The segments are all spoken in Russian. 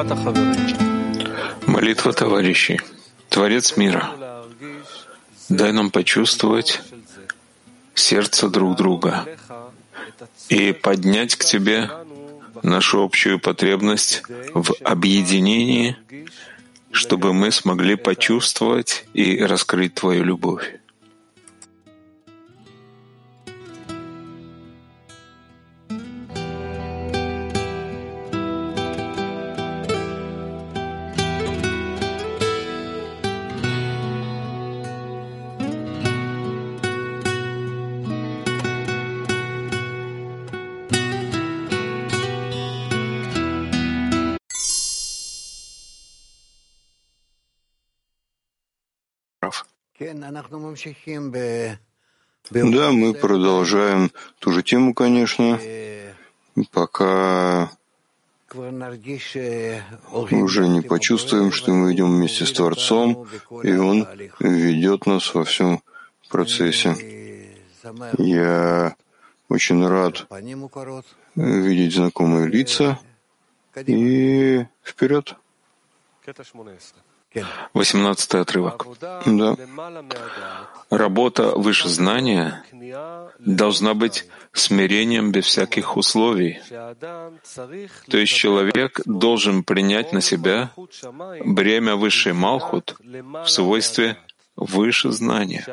Молитва товарищей. Творец мира, дай нам почувствовать сердце друг друга и поднять к Тебе нашу общую потребность в объединении, чтобы мы смогли почувствовать и раскрыть Твою любовь. Да, мы продолжаем ту же тему, конечно, пока уже не почувствуем, что мы идем вместе с Творцом, и Он ведет нас во всем процессе. Я очень рад видеть знакомые лица, и вперед. 18-й отрывок. Да. Работа выше знания должна быть смирением без всяких условий. То есть человек должен принять на себя бремя высшей Малхут в свойстве выше знания.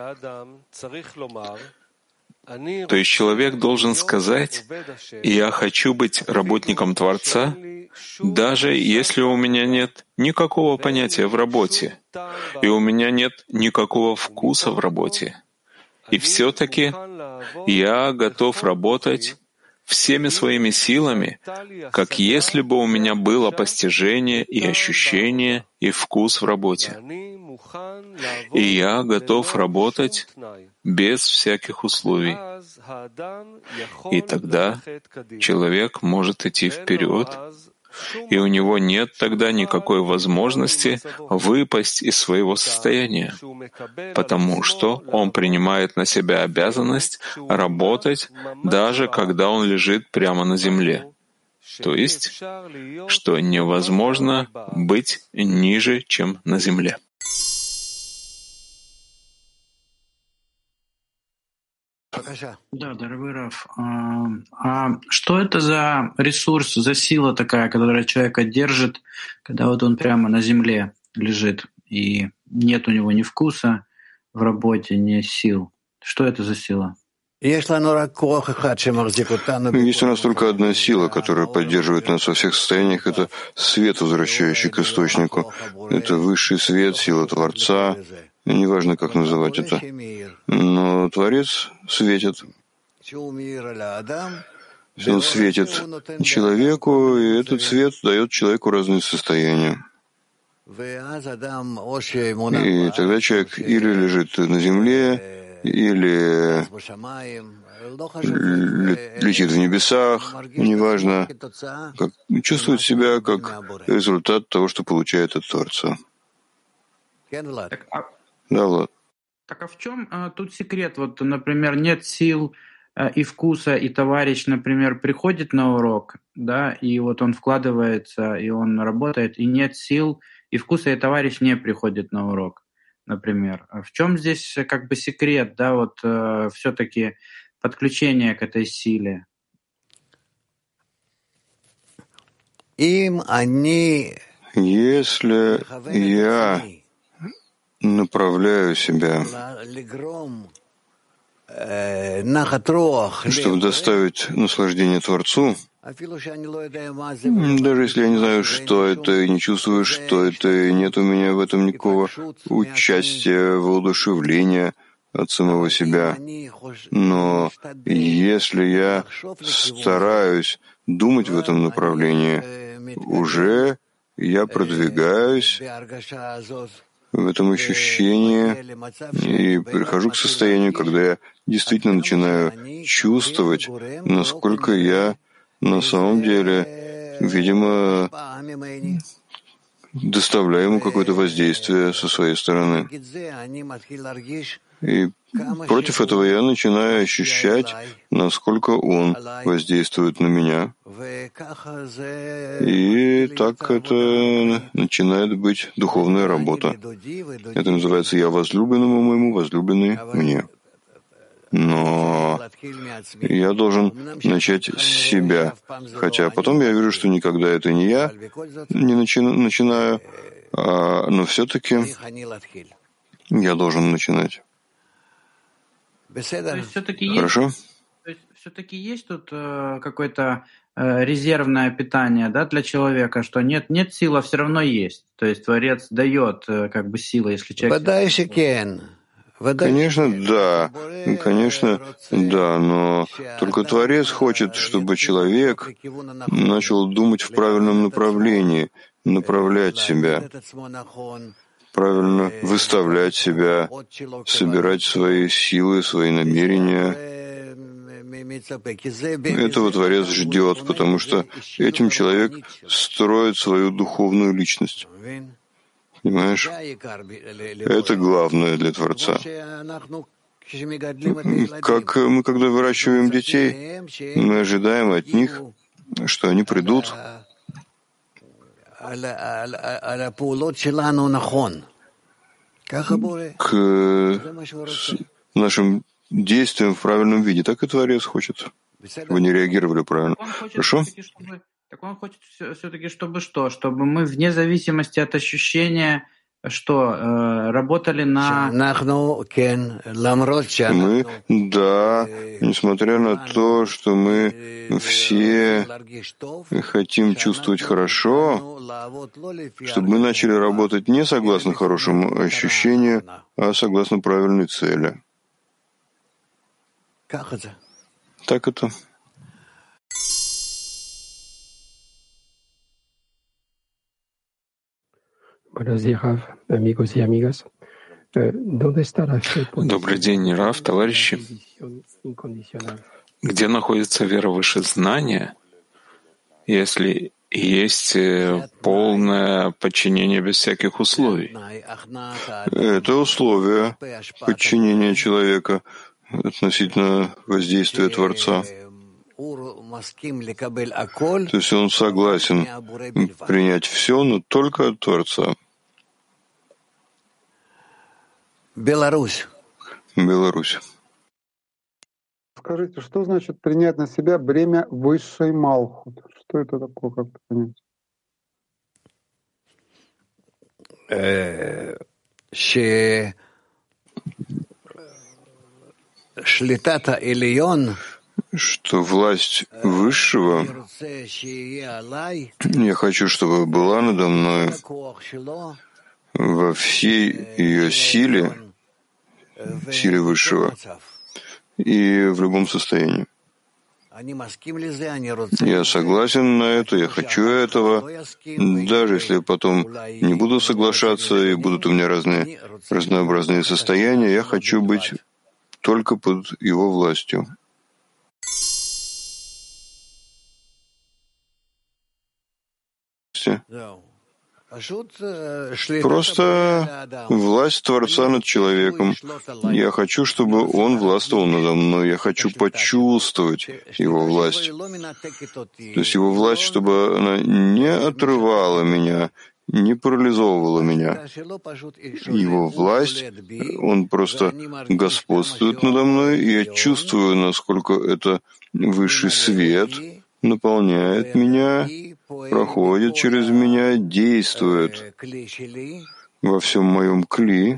То есть человек должен сказать: «Я хочу быть работником Творца, даже если у меня нет никакого понятия в работе, и у меня нет никакого вкуса в работе. И все-таки я готов работать всеми своими силами, как если бы у меня было постижение и ощущение и вкус в работе. И я готов работать без всяких условий». И тогда человек может идти вперед, и у него нет тогда никакой возможности выпасть из своего состояния, потому что он принимает на себя обязанность работать, даже когда он лежит прямо на земле. То есть, что невозможно быть ниже, чем на земле. Да, дорогой Рав, что это за ресурс, за сила такая, которая человека держит, когда вот он прямо на земле лежит, и нет у него ни вкуса в работе, ни сил? Что это за сила? Есть у нас только одна сила, которая поддерживает нас во всех состояниях, это свет, возвращающий к источнику. Это высший свет, сила Творца. Неважно, как называть это. Но Творец светит. Он светит человеку, и этот свет дает человеку разные состояния. И тогда человек или лежит на земле, или летит в небесах, неважно, как, чувствует себя как результат того, что получает от Творца. Да, Влад. Так а в чем тут секрет? Вот, например, нет сил и вкуса, и товарищ, например, приходит на урок, да, и вот он вкладывается, и он работает, и нет сил и вкуса, и товарищ не приходит на урок, например. В чем здесь как бы секрет, да, вот все-таки подключение к этой силе? Если я направляю себя, чтобы доставить наслаждение Творцу, даже если я не знаю, что это, и не чувствую, что это, и нет у меня в этом никакого участия, воодушевления от самого себя. Но если я стараюсь думать в этом направлении, уже я продвигаюсь в этом ощущении и прихожу к состоянию, когда я действительно начинаю чувствовать, насколько я на самом деле, видимо, доставляю ему какое-то воздействие со своей стороны. И против этого я начинаю ощущать, насколько он воздействует на меня. И так это начинает быть духовная работа. Это называется «я возлюбленному моему, возлюбленный мне». Но я должен начать с себя. Хотя потом я вижу, что никогда это не я не начинаю, но все-таки я должен начинать. То есть все-таки Хорошо? есть, все-таки есть тут какое-то резервное питание, да, для человека, что нет сил, а все равно есть. То есть Творец дает как бы силы, если человек... Конечно, да, но только Творец хочет, чтобы человек начал думать в правильном направлении, направлять себя, правильно выставлять себя, собирать свои силы, свои намерения. Этого Творец ждет, потому что этим человек строит свою духовную личность. Понимаешь? Это главное для Творца. Как мы, когда выращиваем детей, мы ожидаем от них, что они придут к нашим действиям в правильном виде. Так и Творец хочет, чтобы они реагировали правильно. Хорошо? Так он хочет все-таки, чтобы что? Чтобы мы вне зависимости от ощущения, что работали на... Мы, да, несмотря на то, что мы все хотим чувствовать хорошо, чтобы мы начали работать не согласно хорошему ощущению, а согласно правильной цели. Так это. Добрый день, Рав, товарищи. Где находится вера выше знания, если есть полное подчинение без всяких условий? Это условие подчинения человека относительно воздействия Творца. То есть он согласен принять все, но только от Творца. Беларусь. Скажите, что значит принять на себя бремя высшей Малхут? Что это такое, как понять? Что власть Высшего, я хочу, чтобы была надо мной во всей ее силе Высшего и в любом состоянии. Я согласен на это, я хочу этого, даже если я потом не буду соглашаться и будут у меня разнообразные состояния, я хочу быть только под его властью. Просто власть Творца над человеком. Я хочу, чтобы он властвовал надо мной. Я хочу почувствовать его власть. То есть его власть, чтобы она не отрывала меня, не парализовывала меня. Его власть, он просто господствует надо мной, и я чувствую, насколько это высший свет наполняет меня, проходит через меня, действует во всем моем кли.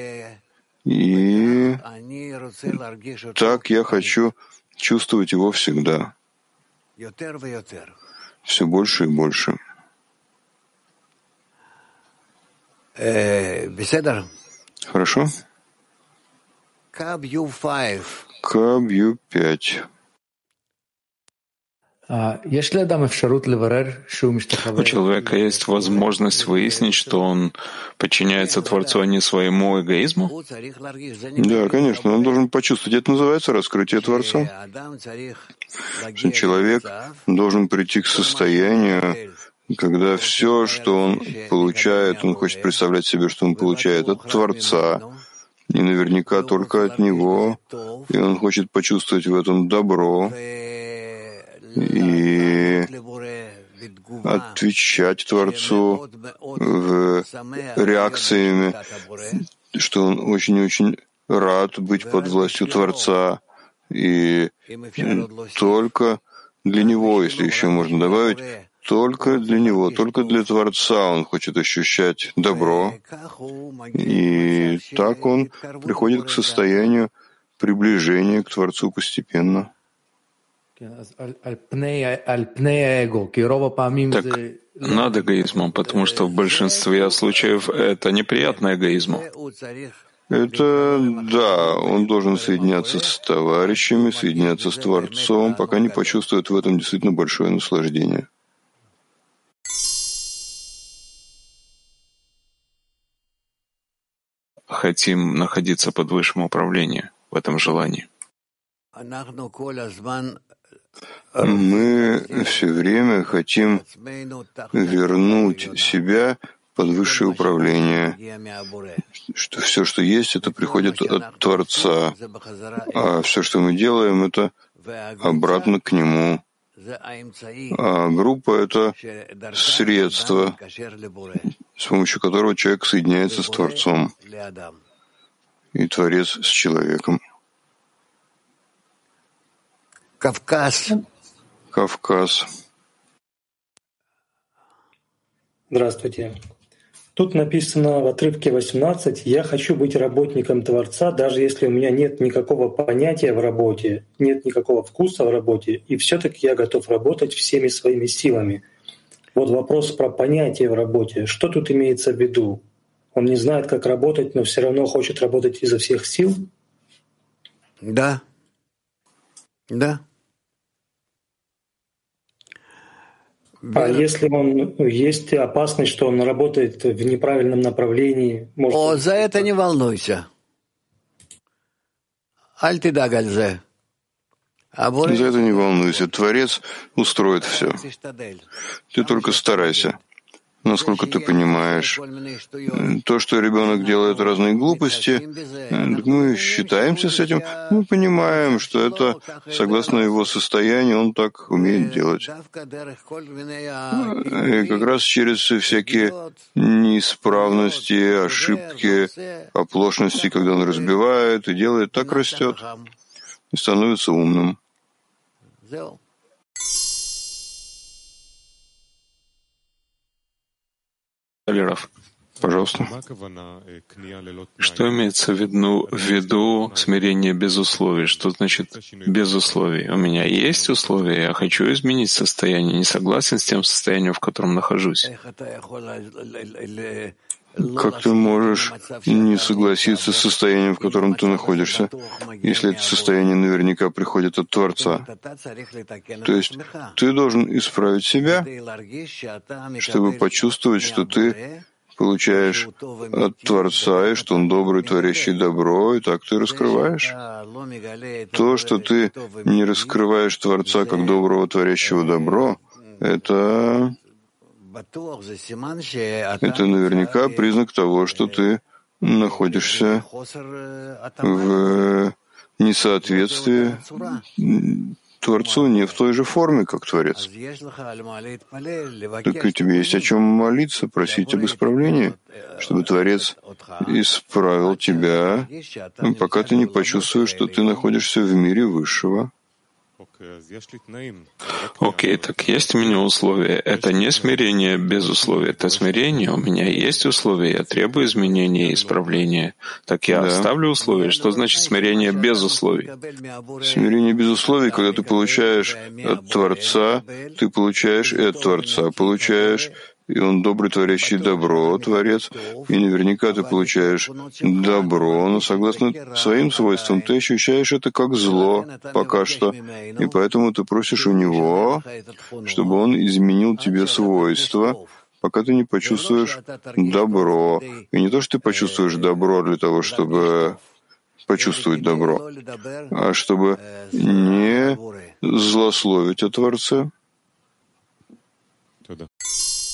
И так я хочу чувствовать его всегда. Все больше и больше. Хорошо? КАБ-Ю5. У человека есть возможность выяснить, что он подчиняется Творцу, а не своему эгоизму? Да, конечно, он должен почувствовать. Это называется раскрытие Творца. Что человек должен прийти к состоянию когда все, что он получает, он хочет представлять себе, что он получает от Творца, и наверняка только от Него, и он хочет почувствовать в этом добро и отвечать Творцу реакциями, что он очень-очень рад быть под властью Творца, и только для Него, если еще можно добавить, только для Него, только для Творца он хочет ощущать добро, и так он приходит к состоянию приближения к Творцу постепенно. Так над эгоизмом, потому что в большинстве случаев это неприятно эгоизму. Это да, он должен соединяться с товарищами, соединяться с Творцом, пока не почувствует в этом действительно большое наслаждение. Хотим находиться под высшим управлением в этом желании. Мы все время хотим вернуть себя под высшее управление, что все, что есть, это приходит от Творца, а все, что мы делаем, это обратно к Нему. А группа — это средство, с помощью которого человек соединяется с Творцом, и Творец с человеком. Кавказ. Здравствуйте. Тут написано в отрывке 18: «Я хочу быть работником Творца, даже если у меня нет никакого понятия в работе, нет никакого вкуса в работе, и все-таки я готов работать всеми своими силами». Вот вопрос про понятие в работе. Что тут имеется в виду? Он не знает, как работать, но все равно хочет работать изо всех сил? Да. Да. А если есть опасность, что он работает в неправильном направлении? Может... За это не волнуйся. За это не волнуйся. Творец устроит все. Ты только старайся. Насколько ты понимаешь, то, что ребенок делает разные глупости, мы считаемся с этим, мы понимаем, что это, согласно его состоянию, он так умеет делать. И как раз через всякие неисправности, ошибки, оплошности, когда он разбивает и делает, так растет и становится умным. Алиров, пожалуйста. Что имеется в виду смирение без условий? Что значит без условий? У меня есть условия, я хочу изменить состояние, не согласен с тем состоянием, в котором нахожусь. Как ты можешь не согласиться с состоянием, в котором ты находишься, если это состояние наверняка приходит от Творца? То есть ты должен исправить себя, чтобы почувствовать, что ты получаешь от Творца, и что Он добрый, творящий добро, и так ты раскрываешь. То, что ты не раскрываешь Творца как доброго, творящего добро, это наверняка признак того, что ты находишься в несоответствии Творцу не в той же форме, как Творец. Так у тебя есть о чем молиться, просить об исправлении, чтобы Творец исправил тебя, пока ты не почувствуешь, что ты находишься в мире высшего. Окей, так есть у меня условия. Это не смирение без условий, это смирение. У меня есть условия, я требую изменения и исправления. Так я оставлю условия. Что значит смирение без условий? Смирение без условий, когда ты получаешь от Творца, ты получаешь и от Творца получаешь, и Он добрый, творящий добро, Творец, и наверняка ты получаешь добро, но согласно своим свойствам ты ощущаешь это как зло пока что, и поэтому ты просишь у Него, чтобы Он изменил тебе свойства, пока ты не почувствуешь добро. И не то, что ты почувствуешь добро для того, чтобы почувствовать добро, а чтобы не злословить о Творце.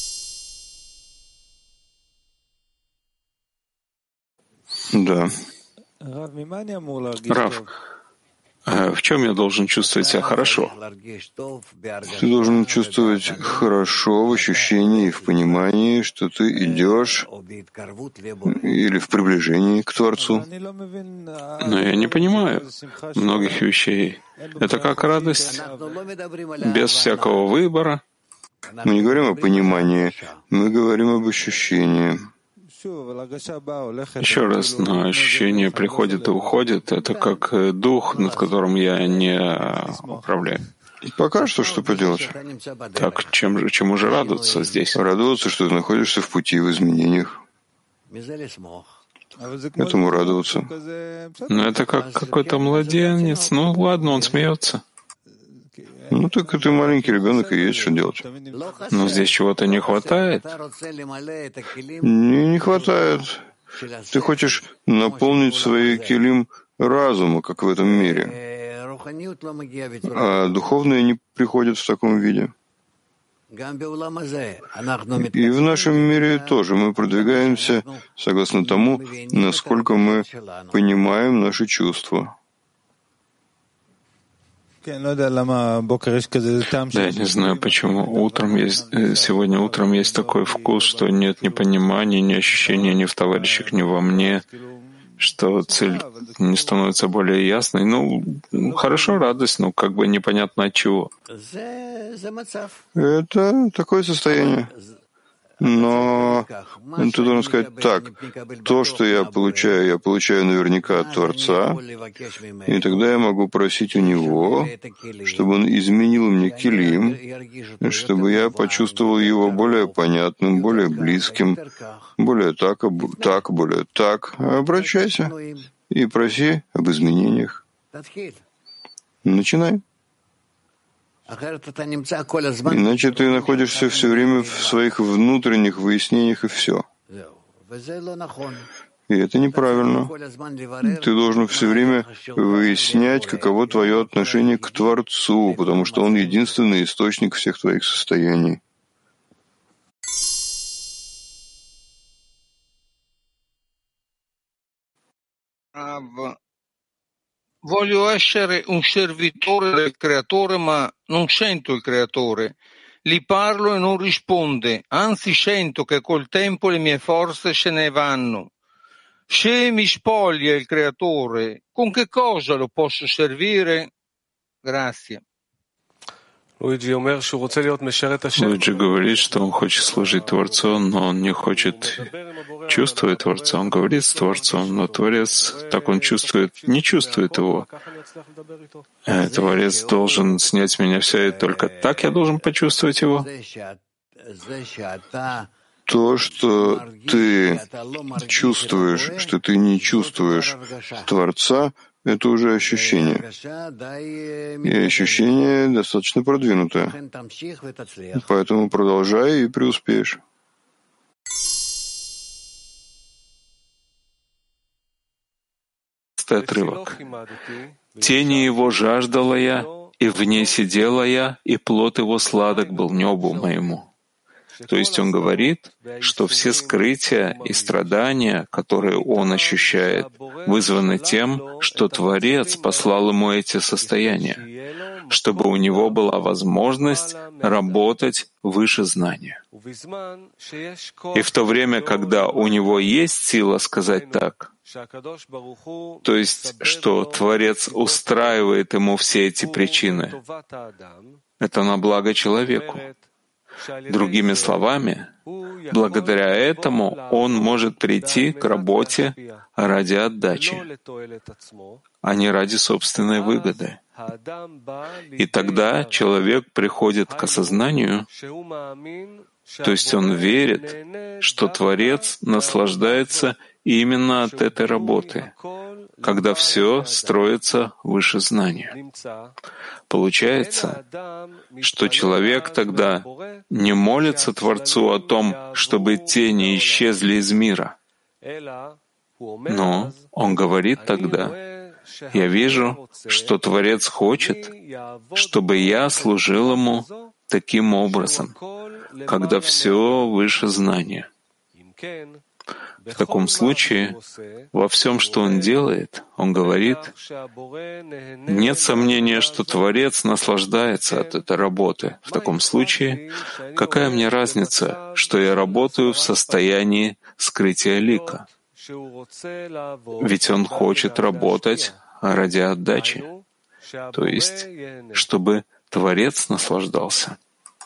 Да. Рав, в чем я должен чувствовать себя хорошо? Ты должен чувствовать хорошо в ощущении и в понимании, что ты идешь или в приближении к Творцу. Но я не понимаю многих вещей. Это как радость без всякого выбора. Мы не говорим о понимании, мы говорим об ощущении. Еще раз, но ощущение приходит и уходит. Это как дух, над которым я не управляю. Пока что поделать? Так чему же радоваться здесь? Радоваться, что ты находишься в пути, в изменениях. Этому радоваться. Но это как какой-то младенец. Ну ладно, он смеется. Ну так ты маленький ребенок, и есть что делать. Но здесь чего-то не хватает. Не хватает. Ты хочешь наполнить свои килим разума, как в этом мире. А духовное не приходит в таком виде. И в нашем мире тоже мы продвигаемся согласно тому, насколько мы понимаем наши чувства. Да, я не знаю, почему сегодня утром есть такой вкус, что нет ни понимания, ни ощущения ни в товарищах, ни во мне, что цель не становится более ясной. Ну, хорошо, радость, но как бы непонятно от чего. Это такое состояние. Но ты должен сказать так: то, что я получаю наверняка от Творца, и тогда я могу просить у Него, чтобы Он изменил мне килим, чтобы я почувствовал его более понятным, более близким, более так, более так. Обращайся и проси об изменениях. Начинай. Иначе ты находишься все время в своих внутренних выяснениях, и все. И это неправильно. Ты должен все время выяснять, каково твое отношение к Творцу, потому что Он единственный источник всех твоих состояний. Voglio essere un servitore del creatore, ma non sento il creatore. Gli parlo e non risponde, anzi sento che col tempo le mie forze se ne vanno. Se mi spoglia il creatore, con che cosa lo posso servire? Grazie. Луиджи говорит, что он хочет служить Творцу, но он не хочет чувствовать Творца. Он говорит с Творцом, но Творец, так он чувствует, не чувствует его. Творец должен снять меня все, и только так я должен почувствовать его. То, что ты чувствуешь, что ты не чувствуешь Творца, это уже ощущение. И ощущение достаточно продвинутое. Поэтому продолжай и преуспеешь. Отрывок. «Тени его жаждала я, и в ней сидела я, и плод его сладок был небу моему». То есть он говорит, что все скрытия и страдания, которые он ощущает, вызваны тем, что Творец послал ему эти состояния, чтобы у него была возможность работать выше знания. И в то время, когда у него есть сила сказать так, то есть, что Творец устраивает ему все эти причины, это на благо человеку. Другими словами, благодаря этому он может прийти к работе ради отдачи, а не ради собственной выгоды. И тогда человек приходит к осознанию, то есть он верит, что Творец наслаждается именно от этой работы, когда все строится выше знания. Получается, что человек тогда не молится Творцу о том, чтобы тени исчезли из мира, но он говорит тогда: «Я вижу, что Творец хочет, чтобы я служил ему таким образом, когда все выше знания». В таком случае во всем, что он делает, он говорит, нет сомнения, что Творец наслаждается от этой работы. В таком случае, какая мне разница, что я работаю в состоянии скрытия лика? Ведь он хочет работать ради отдачи, то есть, чтобы Творец наслаждался.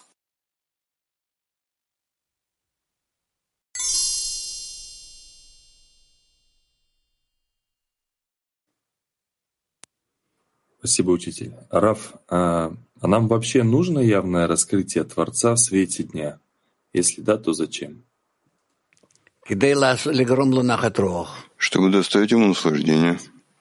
Спасибо, учитель. Рав, а нам вообще нужно явное раскрытие Творца в свете дня? Если да, то зачем? Чтобы доставить ему наслаждение.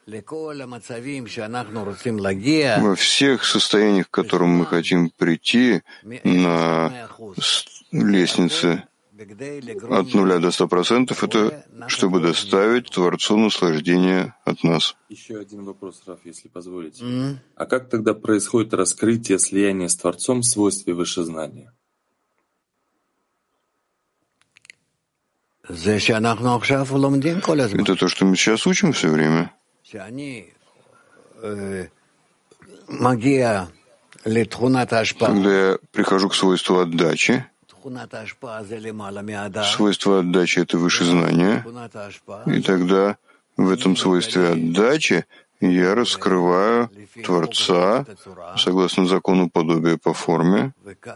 Во всех состояниях, к которым мы хотим прийти на лестнице от 0 до 100%, это чтобы доставить Творцу наслаждение от нас. Еще один вопрос, Раф, если позволите. А как тогда происходит раскрытие слияния с Творцом в свойстве высшезнания? Это то, что мы сейчас учим все время. Когда я прихожу к свойству отдачи, свойство отдачи — это выше знания, и тогда в этом свойстве отдачи я раскрываю Творца согласно закону подобия по форме,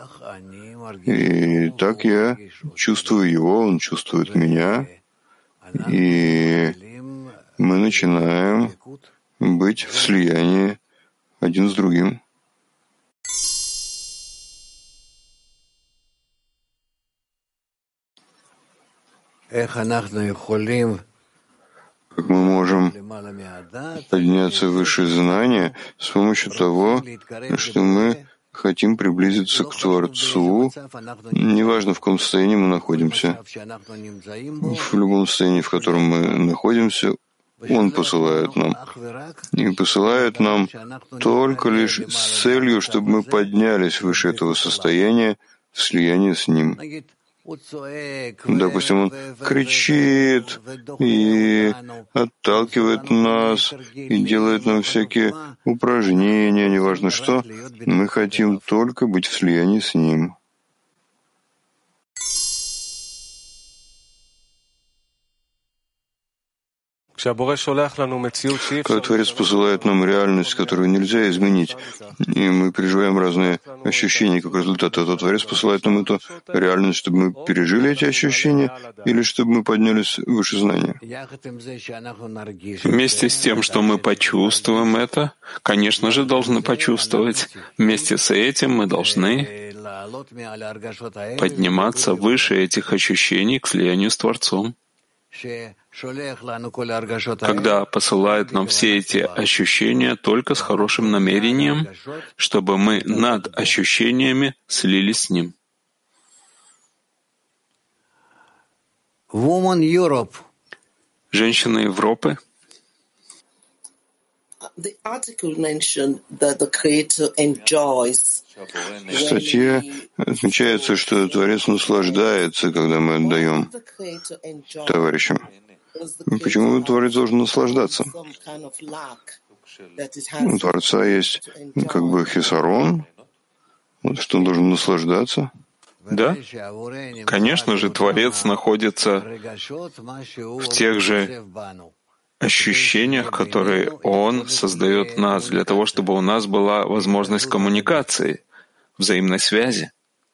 и так я чувствую его, он чувствует меня, и мы начинаем быть в слиянии один с другим. Как мы можем подняться выше знания с помощью того, что мы хотим приблизиться к Творцу, неважно, в каком состоянии мы находимся. В любом состоянии, в котором мы находимся, Он посылает нам. И посылает нам только лишь с целью, чтобы мы поднялись выше этого состояния в слиянии с Ним. Допустим, он кричит и отталкивает нас, и делает нам всякие упражнения, неважно что. Мы хотим только быть в слиянии с ним. Когда Творец посылает нам реальность, которую нельзя изменить, и мы переживаем разные ощущения как результат этого, Творец посылает нам эту реальность, чтобы мы пережили эти ощущения или чтобы мы поднялись выше знания. Вместе с тем, что мы почувствуем это, конечно же, должны почувствовать. Вместе с этим мы должны подниматься выше этих ощущений к слиянию с Творцом. Когда посылает нам все эти ощущения только с хорошим намерением, чтобы мы над ощущениями слились с Ним. Женщины Европы. В статье отмечается, что Творец наслаждается, когда мы отдаем товарищам. Почему Творец должен наслаждаться? У Творца есть как бы хисарон, вот что он должен наслаждаться. Да, конечно же, Творец находится в тех же ощущениях, которые Он создает в нас, для того, чтобы у нас была возможность коммуникации, взаимной связи.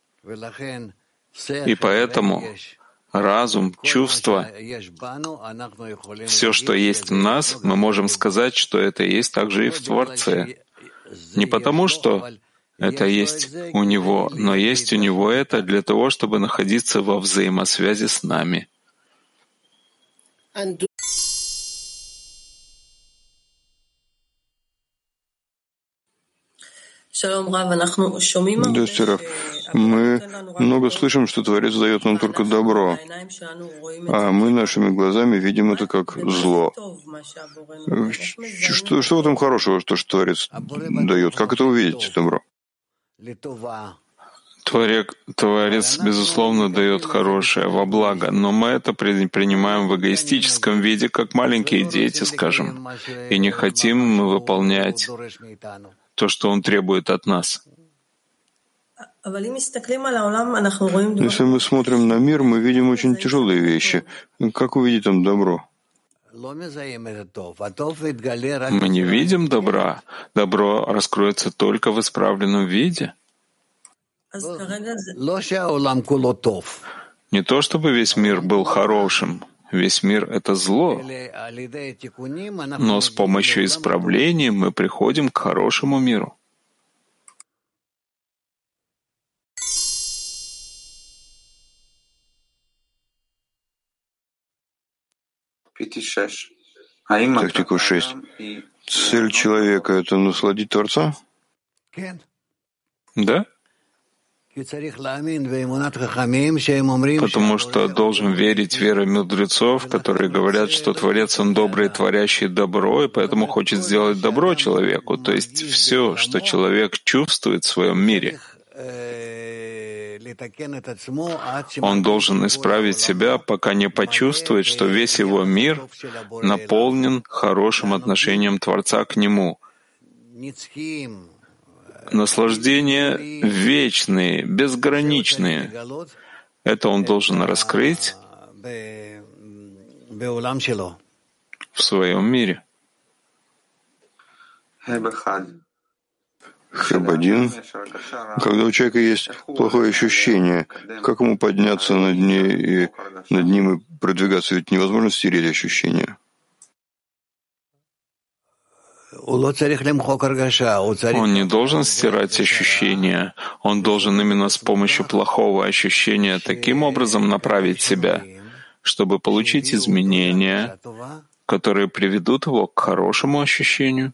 И поэтому разум, чувства, все, что есть в нас, мы можем сказать, что это есть также и в Творце. Не потому, что это есть у Него, но есть у Него это для того, чтобы находиться во взаимосвязи с нами. Здравствуйте, Рав. Мы много слышим, что Творец дает нам только добро, а мы нашими глазами видим это как зло. Что в этом хорошего, что Творец дает? Как это увидеть, добро? Творец, безусловно, дает хорошее во благо, но мы это принимаем в эгоистическом виде, как маленькие дети, скажем, и не хотим выполнять то, что Он требует от нас. Если мы смотрим на мир, мы видим очень тяжелые вещи. Как увидеть там добро? Мы не видим добра. Добро раскроется только в исправленном виде. Не то чтобы весь мир был хорошим. Весь мир — это зло. Но с помощью исправления мы приходим к хорошему миру. Тактика 6. Цель человека — это насладить Творца? Да? Потому что должен верить верой мудрецов, которые говорят, что Творец, Он добрый, творящий добро, и поэтому хочет сделать добро человеку. То есть все, что человек чувствует в своем мире, он должен исправить себя, пока не почувствует, что весь его мир наполнен хорошим отношением Творца к нему. Наслаждения вечные, безграничные. Это он должен раскрыть в своем мире. Хэб-1. Когда у человека есть плохое ощущение, как ему подняться над ним и продвигаться? Ведь невозможно стереть ощущение. Он не должен стирать ощущения. Он должен именно с помощью плохого ощущения таким образом направить себя, чтобы получить изменения, которые приведут его к хорошему ощущению.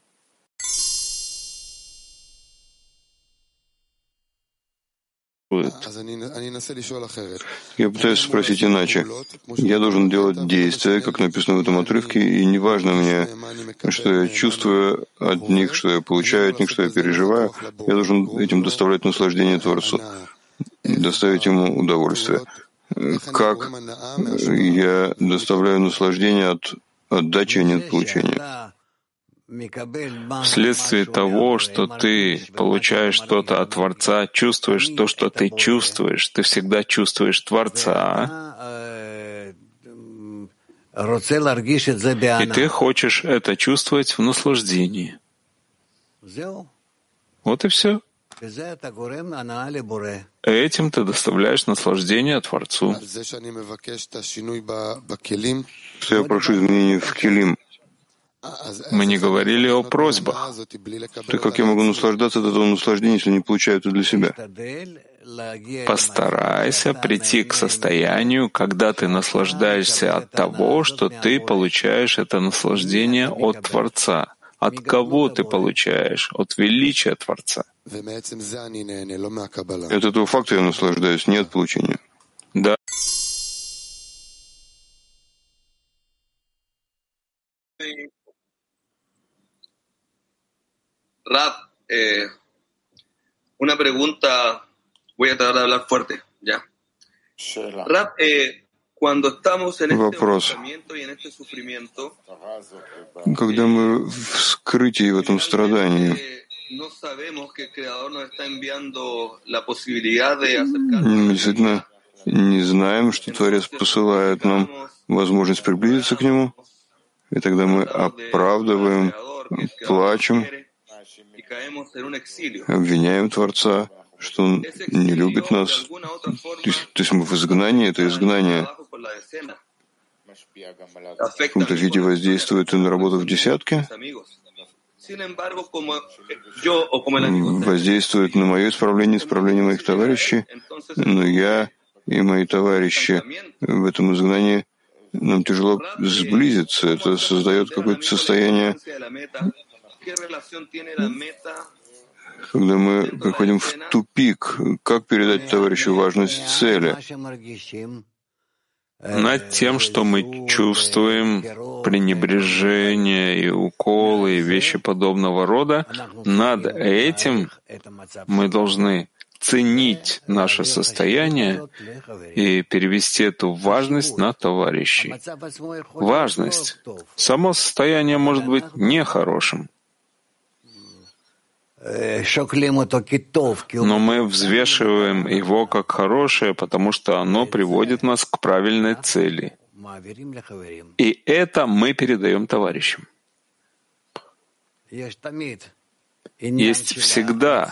Я пытаюсь спросить иначе. Я должен делать действия, как написано в этом отрывке, и не важно мне, что я чувствую от них, что я получаю от них, что я переживаю. Я должен этим доставлять наслаждение Творцу, доставить ему удовольствие. Как я доставляю наслаждение от отдачи, а не от получения? Вследствие того, что ты получаешь что-то от Творца, чувствуешь то, что ты чувствуешь, ты всегда чувствуешь Творца, и ты хочешь это чувствовать в наслаждении. Вот и все. Этим ты доставляешь наслаждение Творцу. Я прошу изменения в келим. Мы не говорили о просьбах. Так как я могу наслаждаться от этого наслаждения, если не получаю это для себя? Постарайся прийти к состоянию, когда ты наслаждаешься от того, что ты получаешь это наслаждение от Творца. От кого ты получаешь? От величия Творца. От этого факта я наслаждаюсь, не от получения. Да. Rab, una pregunta, voy a tratar de hablar fuerte, ya. Rab, cuando estamos en este sufrimiento y en este sufrimiento, когда мы в скрытии, в этом страдании, no sabemos que el Creador nos está enviando la posibilidad de acercarnos. Мы действительно не знаем, что Творец посылает нам возможность приблизиться к Нему, и тогда мы оправдываем, плачем, обвиняем Творца, что Он не любит нас. То есть мы в изгнании, это изгнание в каком-то виде воздействует и на работу в десятке, воздействует на мое исправление, исправление моих товарищей, но я и мои товарищи в этом изгнании, нам тяжело сблизиться, это создает какое-то состояние, когда мы приходим в тупик. Как передать товарищу важность цели? Над тем, что мы чувствуем пренебрежение и уколы и вещи подобного рода, над этим мы должны оценить наше состояние и перевести эту важность на товарищей. Важность. Само состояние может быть нехорошим, но мы взвешиваем его как хорошее, потому что оно приводит нас к правильной цели. И это мы передаем товарищам. Есть всегда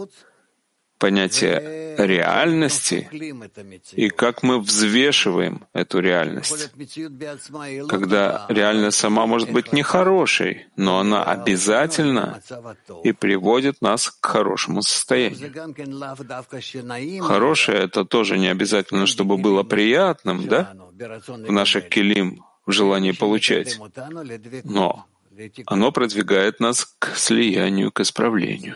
понятие реальности и как мы взвешиваем эту реальность. Когда реальность сама может быть нехорошей, но она обязательно и приводит нас к хорошему состоянию. Хорошее — это тоже не обязательно, чтобы было приятным, да, в наших келим, в желании получать, но оно продвигает нас к слиянию, к исправлению.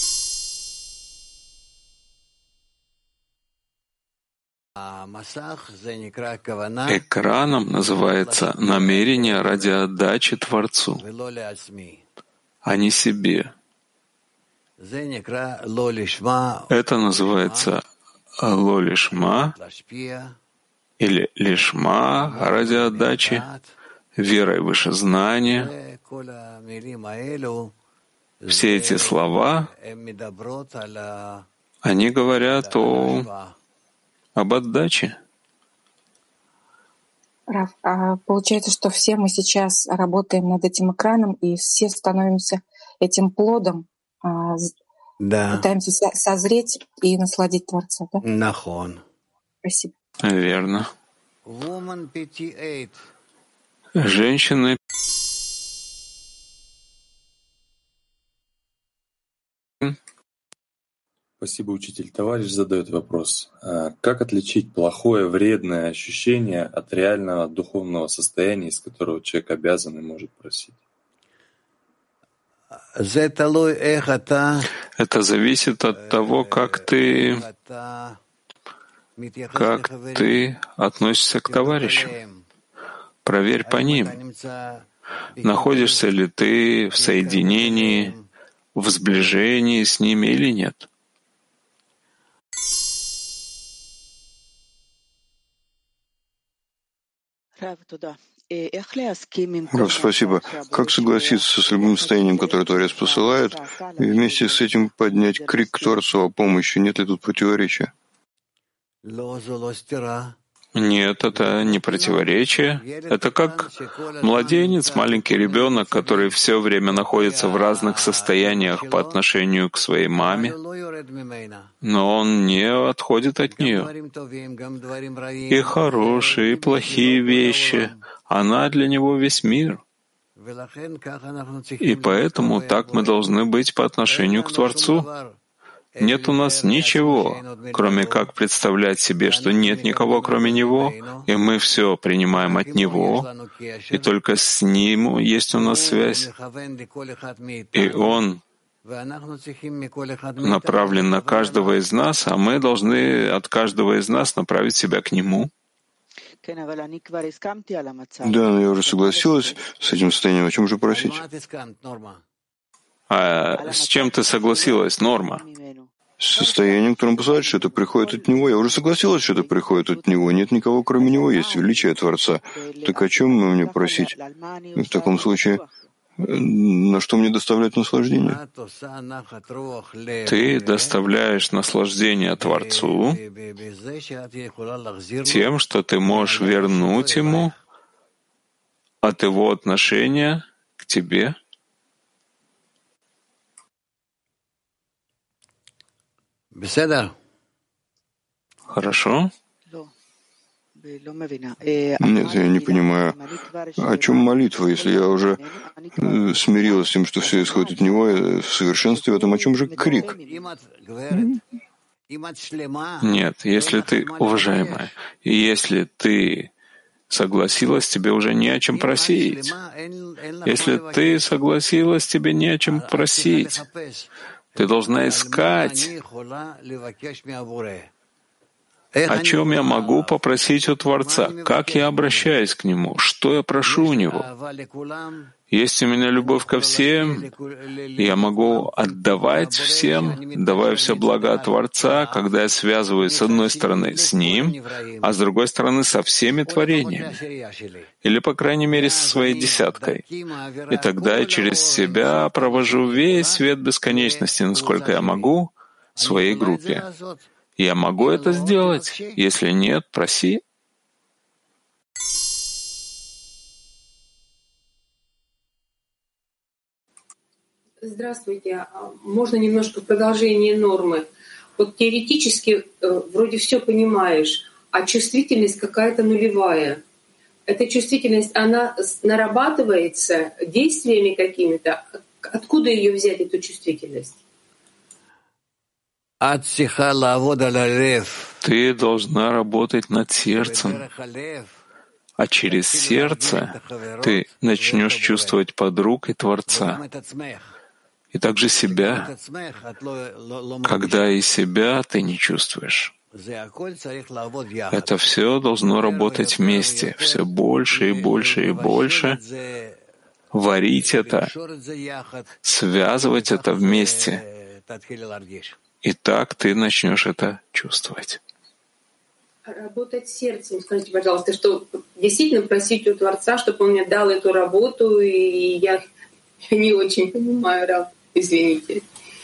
Экраном называется намерение ради отдачи Творцу, а не себе. Это называется ло лишма или лишма ради отдачи, верой выше знания. Все эти слова, они говорят об отдаче. Рав, получается, что все мы сейчас работаем над этим экраном, и все становимся этим плодом, пытаемся созреть и насладить Творца, да? Спасибо. Верно. Женщины Спасибо, учитель. Товарищ задает вопрос. Как отличить плохое, вредное ощущение от реального духовного состояния, из которого человек обязан и может просить? это зависит от того, как ты относишься к товарищам. Проверь по ним. Находишься ли ты в соединении, в сближении с ними или нет. Рав, спасибо. Как согласиться с любым состоянием, которое Творец посылает, и вместе с этим поднять крик к Творцу о помощи? Нет ли тут противоречия? Нет, это не противоречие. Это как младенец, маленький ребенок, который все время находится в разных состояниях по отношению к своей маме, но он не отходит от нее. И хорошие, и плохие вещи. Она для него весь мир. И поэтому так мы должны быть по отношению к Творцу. Нет у нас ничего, кроме как представлять себе, что нет никого, кроме Него, и мы все принимаем от Него, и только с Ним есть у нас связь. И Он направлен на каждого из нас, а мы должны от каждого из нас направить себя к Нему. Да, но я уже согласилась с этим состоянием. О чем же просить? А с чем ты согласилась, Норма? С состоянием, которым посылает, что это приходит от Него. Я уже согласилась, что это приходит от Него. Нет никого, кроме Него. Есть величие Творца. Так о чем мне просить? В таком случае, на что мне доставляет наслаждение? Ты доставляешь наслаждение Творцу тем, что ты можешь вернуть Ему от Его отношения к тебе. Хорошо? Нет, я не понимаю, о чем молитва, если я уже смирилась с тем, что все исходит от Него, я в совершенстве в этом, о чем же крик? Нет, если ты, уважаемая, если ты согласилась, тебе уже не о чем просить. Если ты согласилась, тебе не о чем просить. Ты должна искать. О чем я могу попросить у Творца? Как я обращаюсь к Нему? Что я прошу у Него? Есть у меня любовь ко всем, я могу отдавать всем, давая все благо от Творца, когда я связываюсь с одной стороны с Ним, а с другой стороны со всеми творениями, или, по крайней мере, со своей десяткой. И тогда я через себя провожу весь свет бесконечности, насколько я могу, в своей группе. Я могу это сделать. Если нет, проси. Здравствуйте. Можно немножко в продолжение нормы? Вот теоретически вроде все понимаешь, а чувствительность какая-то нулевая. Эта чувствительность, она нарабатывается действиями какими-то. Откуда ее взять, эту чувствительность? Ты должна работать над сердцем, а через сердце ты начнешь чувствовать подруг и Творца, и также себя, когда и себя ты не чувствуешь. Это все должно работать вместе, все больше и больше и больше, варить это, связывать это вместе. И так ты начнешь это чувствовать. Работать сердцем, скажите, пожалуйста, что действительно просить у Творца, чтобы Он мне дал эту работу, и я не очень понимаю, Рав, извините.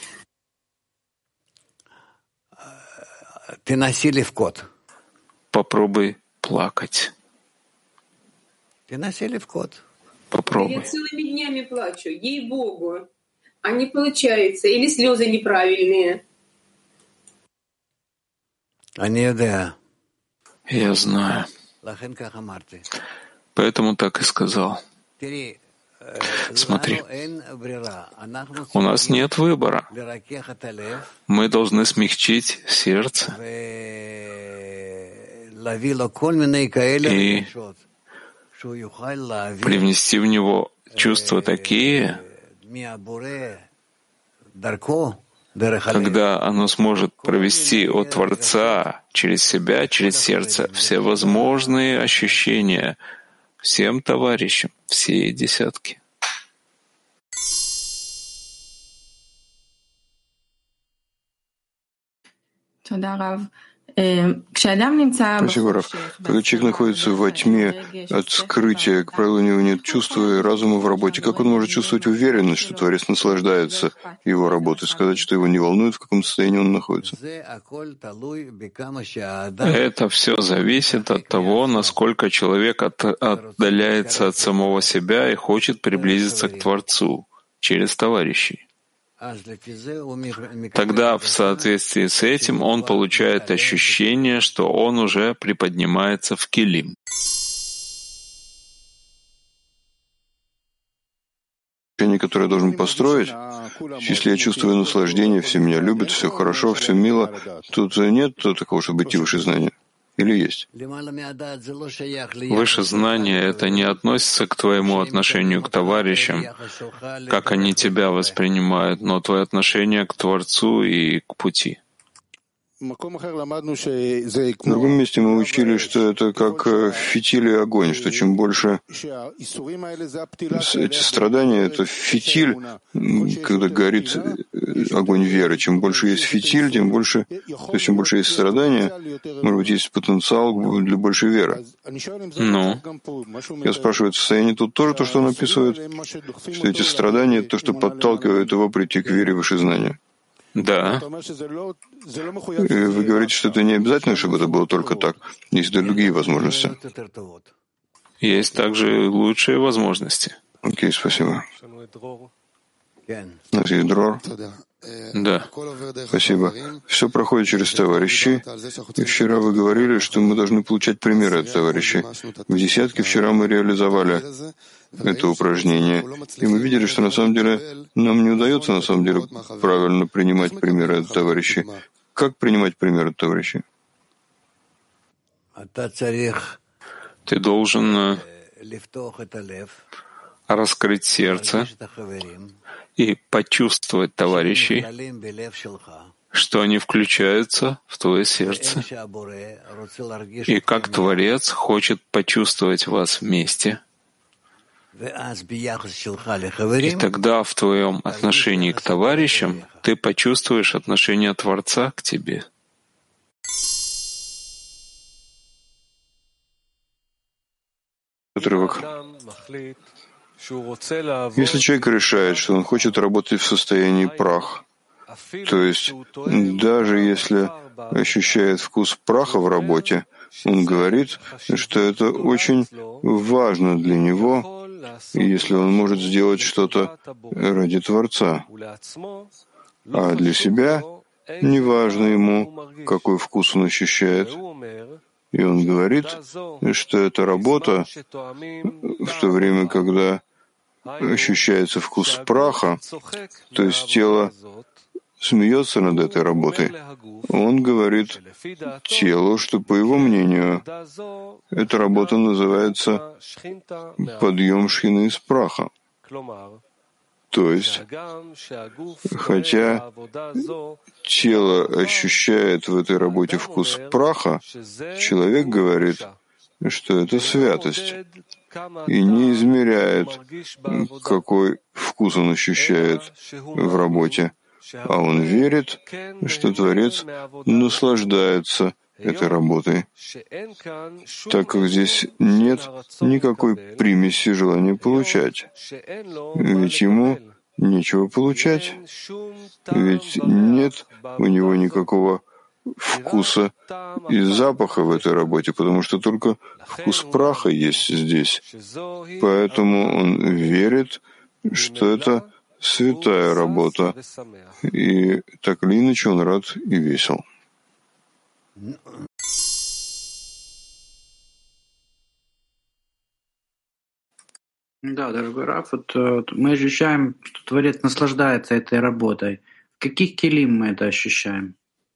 Ты носили в код. Попробуй плакать. Ты носили в код. Попробуй. Я целыми днями плачу, ей-богу. А не получается. Или слезы неправильные. Я знаю. Поэтому так и сказал. Смотри, у нас нет выбора. Мы должны смягчить сердце и привнести в него чувства такие, когда оно сможет провести от Творца через себя, через сердце, все возможные ощущения всем товарищам, всей десятки. Спасибо, Рав. Когда человек находится во тьме от скрытия, как правило, у него нет чувства и разума в работе, как он может чувствовать уверенность, что Творец наслаждается его работой, сказать, что его не волнует, в каком состоянии он находится? Это все зависит от того, насколько человек отдаляется от самого себя и хочет приблизиться к Творцу через товарищей. Тогда в соответствии с этим он получает ощущение, что он уже приподнимается в килим. Которое я должен построить, если я чувствую наслаждение, все меня любят, все хорошо, все мило, тут нет такого, чтобы идти выше знания. Или есть? Выше знания — это не относится к твоему отношению к товарищам, как они тебя воспринимают, но твое отношение к Творцу и к пути. В другом месте мы учили, что это как фитиль и огонь, что чем больше эти страдания, это фитиль, когда горит огонь веры. Чем больше есть фитиль, тем больше, то есть чем больше есть страдания, может быть, есть потенциал для большей веры. Ну? Я спрашиваю, это состояние тут тоже то, что он описывает? Что эти страдания — это то, что подталкивает его прийти к вере выше знания? Да. Вы говорите, что это не обязательно, чтобы это было только так. Есть другие возможности. Есть также лучшие возможности. Окей, спасибо. У нас есть Дрор. Да. Спасибо. Все проходит через товарищей. И вчера вы говорили, что мы должны получать примеры от товарищей. В десятке вчера мы реализовали это упражнение. И мы видели, что на самом деле нам не удается на самом деле правильно принимать примеры от товарищей. Как принимать примеры от товарищей? Ты должен раскрыть сердце и почувствовать товарищей, что они включаются в твое сердце. И как Творец хочет почувствовать вас вместе. И тогда в твоем отношении к товарищам ты почувствуешь отношение Творца к тебе. Отрывок. Если человек решает, что он хочет работать в состоянии праха, то есть даже если ощущает вкус праха в работе, он говорит, что это очень важно для него, если он может сделать что-то ради Творца. А для себя не важно ему, какой вкус он ощущает. И он говорит, что эта работа, в то время, когда ощущается вкус праха, то есть тело смеется над этой работой, он говорит телу, что, по его мнению, эта работа называется подъем шхины из праха. То есть, хотя тело ощущает в этой работе вкус праха, человек говорит, что это святость, и не измеряет, какой вкус он ощущает в работе, а он верит, что Творец наслаждается этой работой, так как здесь нет никакой примеси желания получать. Ведь ему нечего получать, ведь нет у него никакого вкуса и запаха в этой работе, потому что только вкус праха есть здесь. Поэтому он верит, что это святая работа, и так или иначе он рад и весел. Да, дорогой Рав, вот мы ощущаем, что Творец наслаждается этой работой. В каких келим мы это ощущаем?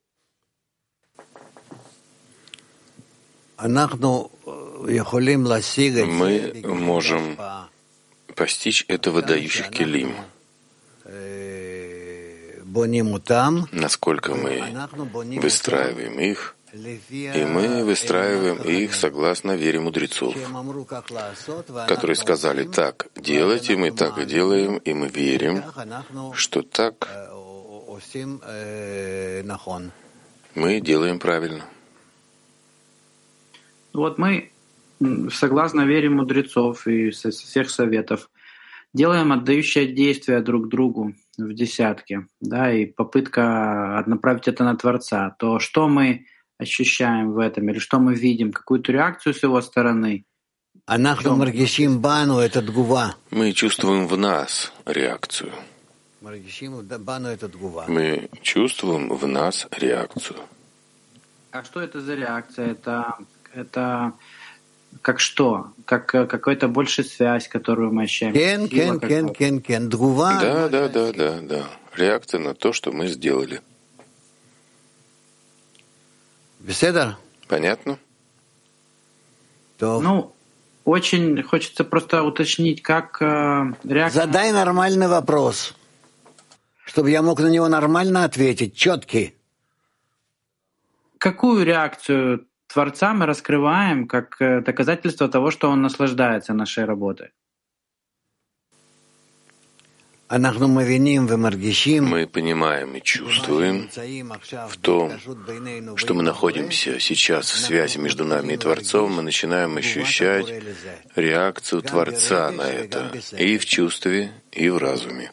Мы можем постичь это в дающих келим. Насколько мы выстраиваем их, и мы выстраиваем их согласно вере мудрецов, которые сказали так, делайте, мы так и делаем, и мы верим, что так мы делаем правильно. Вот мы, согласно вере мудрецов и со всех советов, делаем отдающее действие друг другу в десятке, да, и попытка направить это на Творца, то что мы ощущаем в этом, или что мы видим, какую-то реакцию с его стороны? Мы чувствуем в нас реакцию. Мы чувствуем в нас реакцию. А что это за реакция? Это как что? Как какая-то большая связь, которую мы ощущаем? Да. Реакция на то, что мы сделали. Понятно? Ну, очень хочется просто уточнить, как реакция... Задай нормальный вопрос, чтобы я мог на него нормально ответить, четкий. Какую реакцию Творца мы раскрываем как доказательство того, что Он наслаждается нашей работой? Мы понимаем и чувствуем в том, что мы находимся сейчас в связи между нами и Творцом, мы начинаем ощущать реакцию Творца на это и в чувстве, и в разуме.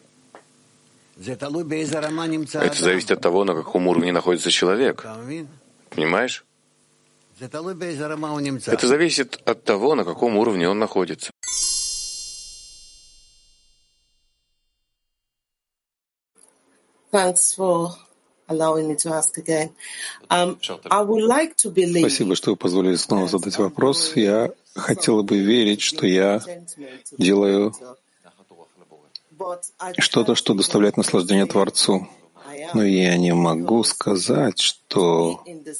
Это зависит от того, на каком уровне находится человек. Понимаешь? Это зависит от того, на каком уровне он находится. Спасибо, что вы позволили снова задать вопрос. Я хотела бы верить, что я делаю что-то, что доставляет наслаждение Творцу. Но я не могу сказать, что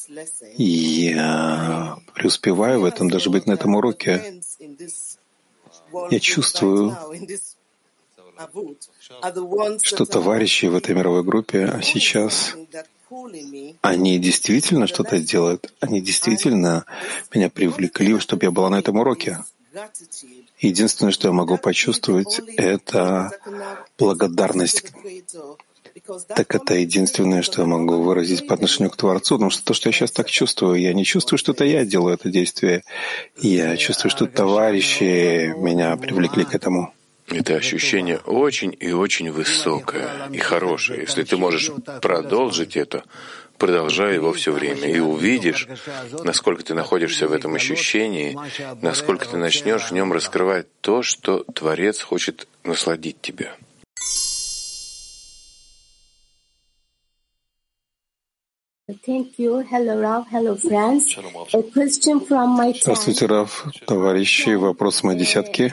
я преуспеваю в этом, даже быть на этом уроке. Я чувствую, что товарищи в этой мировой группе сейчас они действительно что-то делают, они действительно меня привлекли, чтобы я была на этом уроке. Единственное, что я могу почувствовать, это благодарность. Так это единственное, что я могу выразить по отношению к Творцу, потому что то, что я сейчас так чувствую, я не чувствую, что это я делаю это действие. Я чувствую, что товарищи меня привлекли к этому. Это ощущение очень и очень высокое и хорошее. Если ты можешь продолжить это, продолжай его все время, и увидишь, насколько ты находишься в этом ощущении, насколько ты начнешь в нем раскрывать то, что Творец хочет насладить тебя. Thank you. Hello, Rav. Hello, friends. A question from my time. Здравствуйте, Рав, товарищи. Вопрос моей десятки.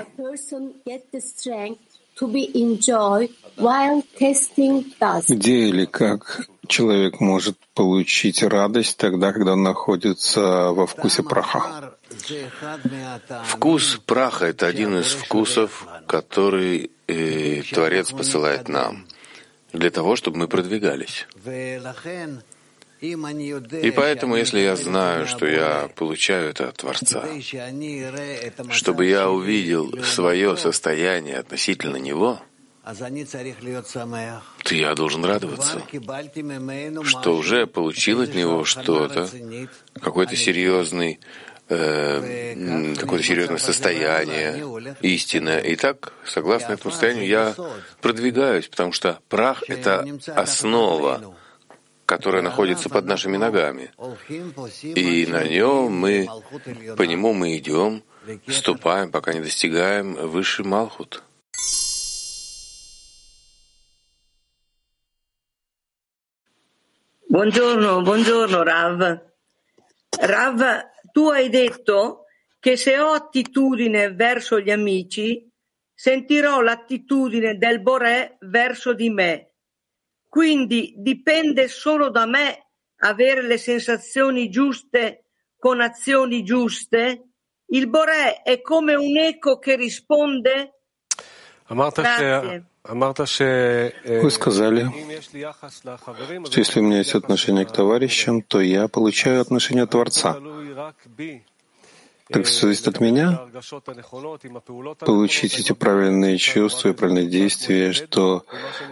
Где или как человек может получить радость тогда, когда он находится во вкусе праха? Вкус праха — это один из вкусов, который Творец посылает нам для того, чтобы мы продвигались. И поэтому, если я знаю, что я получаю это от Творца, чтобы я увидел свое состояние относительно Него, то я должен радоваться, что уже получил от Него что-то, какое-то серьезное состояние, истинное. И так, согласно этому состоянию, я продвигаюсь, потому что прах — это основа, которая находится под нашими ногами. И на нем по нему мы идем, ступаем, пока не достигаем высший Малхут. Buongiorno Rav. Rav, tu hai detto che se ho attitudine verso gli amici, sentirò l'attitudine del Boré verso di me. Quindi dipende solo da me avere le sensazioni giuste con azioni giuste? Il Boré è come un eco che risponde? Grazie. Вы сказали, что если у меня есть отношение к товарищам, то я получаю отношение от Творца. Так все зависит от меня получить эти правильные чувства и правильные действия, что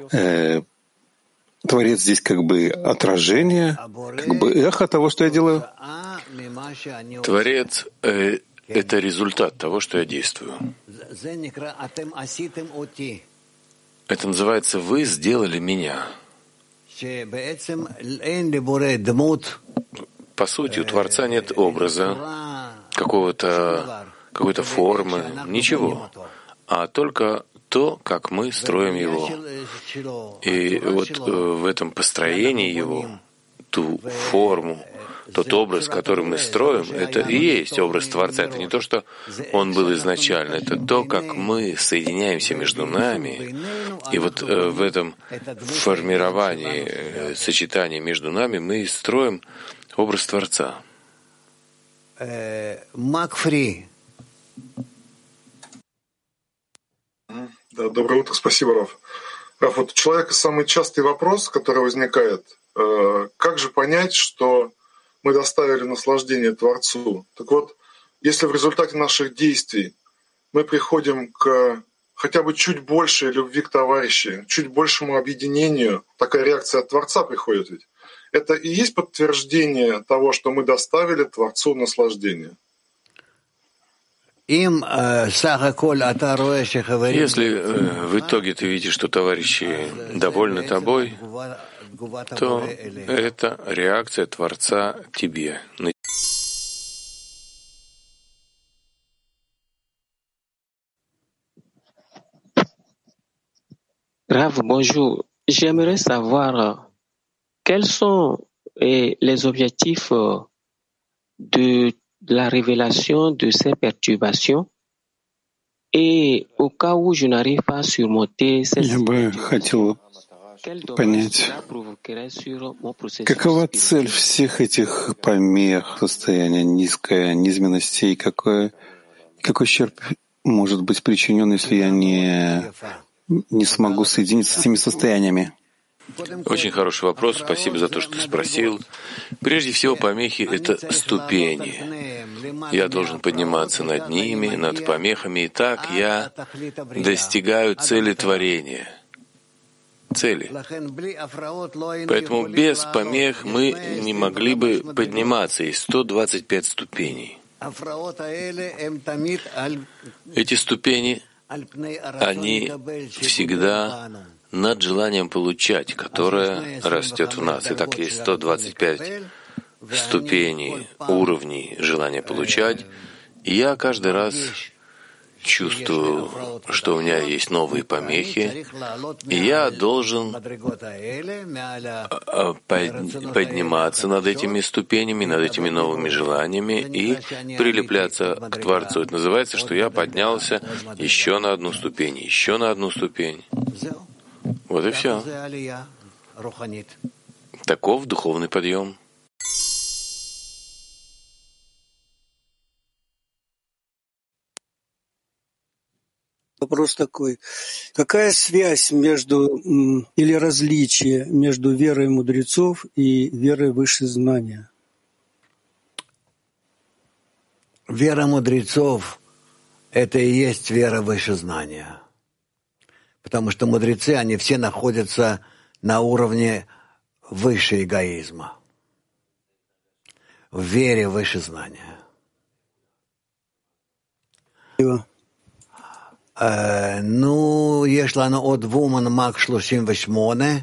Творец здесь как бы отражение, как бы эхо того, что я делаю. Творец — это результат того, что я действую. Это называется «Вы сделали меня». По сути, у Творца нет образа, какой-то формы, ничего, а только то, как мы строим его. И вот в этом построении его, ту форму, тот образ, который мы строим, это и есть образ Творца. Это не то, что он был изначально, это то, как мы соединяемся между нами. И вот в этом формировании, сочетании между нами мы строим образ Творца. Макфри. Да, доброе утро, спасибо, Раф. Раф, вот у человека самый частый вопрос, который возникает, как же понять, что мы доставили наслаждение Творцу? Так вот, если в результате наших действий мы приходим к хотя бы чуть большей любви к товарищу, чуть большему объединению, такая реакция от Творца приходит ведь, это и есть подтверждение того, что мы доставили Творцу наслаждение. Если в итоге ты видишь, что товарищи довольны тобой, то это реакция Творца тебе. Rav, bonjour. J'aimerais savoir quels sont les objectifs de la révélation de ces perturbations et au cas où je n'arrive pas à surmonter ces perturbations, понять, какова цель всех этих помех, состояния низменности, и какой ущерб может быть причинен, если я не смогу соединиться с этими состояниями. Очень хороший вопрос. Спасибо за то, что ты спросил. Прежде всего, помехи — это ступени. Я должен подниматься над ними, над помехами, и так я достигаю цели творения. Цели. Поэтому без помех мы не могли бы подниматься. Есть 125 ступеней. Эти ступени, они всегда над желанием получать, которое растет в нас. Итак, есть 125 ступеней, уровней желания получать. И я каждый раз чувствую, что у меня есть новые помехи, и я должен подниматься над этими ступенями, над этими новыми желаниями и прилепляться к Творцу. Это называется, что я поднялся еще на одну ступень, еще на одну ступень. Вот и все. Таков духовный подъем. Вопрос такой. Какая связь или различие между верой мудрецов и верой выше знания? Вера мудрецов — это и есть вера выше знания. Потому что мудрецы, они все находятся на уровне выше эгоизма. В вере выше знания. יש לנו עוד וומן מק 38.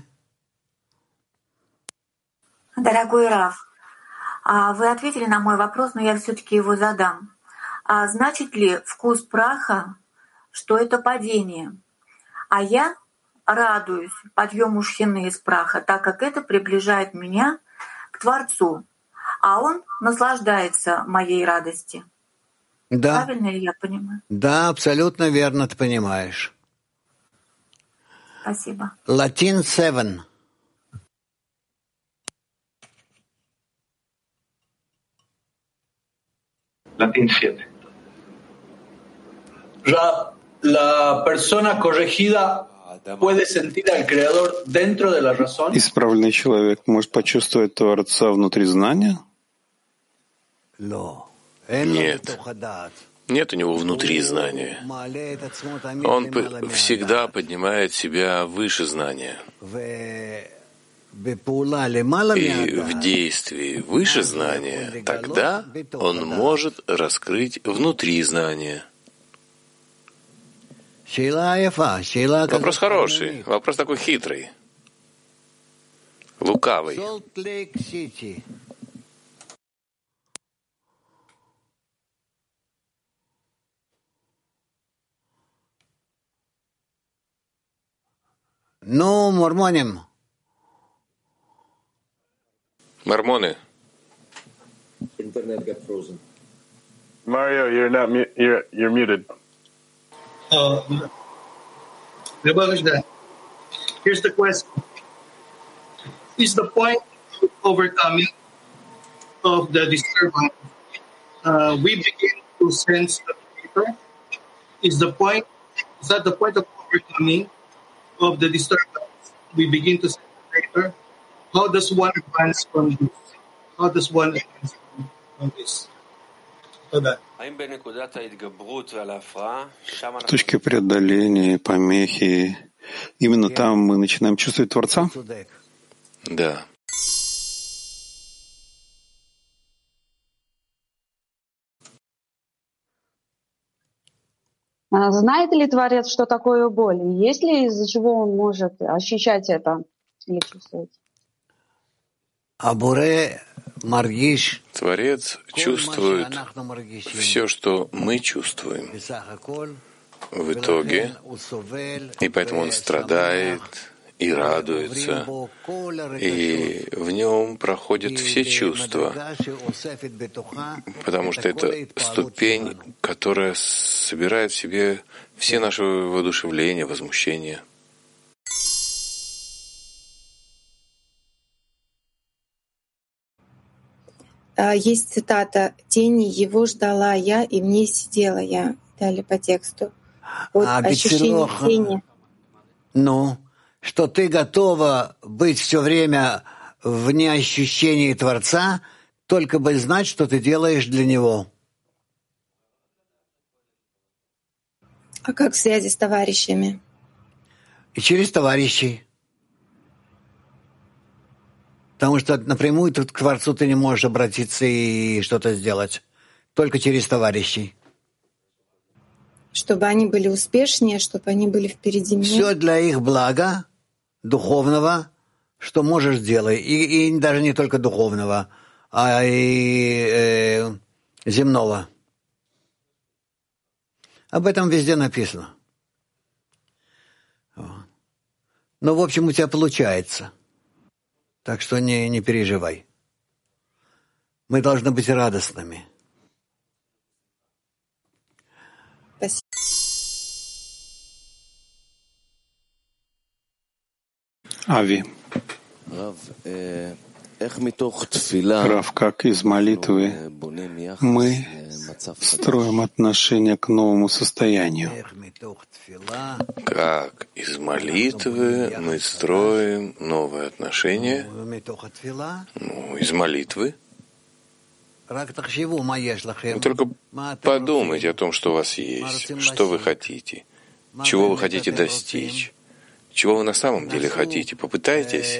Дорогой Рав, вы ответили на мой вопрос, но я все-таки его задам. А значит ли вкус праха, что это падение? А я радуюсь подъему шхины из праха, так как это приближает меня к Творцу, а Он наслаждается моей радости. Да. Правильно ли я понимаю? Да, абсолютно верно ты понимаешь. Спасибо. Latin 7. Latin 7. La persona corregida puede sentir al Creador dentro de la razón. Исправленный человек может почувствовать Творца внутри знания? Нет. Нет у него внутри знания. Он всегда поднимает себя выше знания. И в действии выше знания тогда он может раскрыть внутри знания. Вопрос хороший, вопрос такой хитрый, лукавый. Ну, мормоним. Мормоны. Internet got frozen. Mario, you're muted. Here's the question. Is the point of overcoming of the disturbance we begin to sense the Creator? Is that the point of overcoming of the disturbance we begin to sense the Creator? How does one advance from this? How does one advance from this? В точке преодоления и помехи, именно там мы начинаем чувствовать Творца? Да. Знает ли Творец, что такое боль? Есть ли из-за чего он может ощущать это или чувствовать? Творец чувствует все, что мы чувствуем в итоге, и поэтому он страдает и радуется, и в нем проходят все чувства, потому что это ступень, которая собирает в себе все наши воодушевления, возмущения. Есть цитата: «Тени его ждала я, и в ней сидела я». Далее по тексту. Вот ощущение тени. что ты готова быть все время в неощущении Творца, только бы знать, что ты делаешь для Него. А как в связи с товарищами? И через товарищей. Потому что напрямую тут к Творцу ты не можешь обратиться и что-то сделать. Только через товарищей. Чтобы они были успешнее, чтобы они были впереди меня. Все для их блага, духовного, что можешь делать. И даже не только духовного, а и земного. Об этом везде написано. Но, в общем, у тебя получается. Так что не переживай. Мы должны быть радостными. Спасибо. Ави. Рав, как из молитвы мы строим отношение к новому состоянию? Как из молитвы мы строим новые отношения? Из молитвы. Вы только подумайте о том, что у вас есть, что вы хотите, чего вы хотите достичь, чего вы на самом деле хотите. Попытайтесь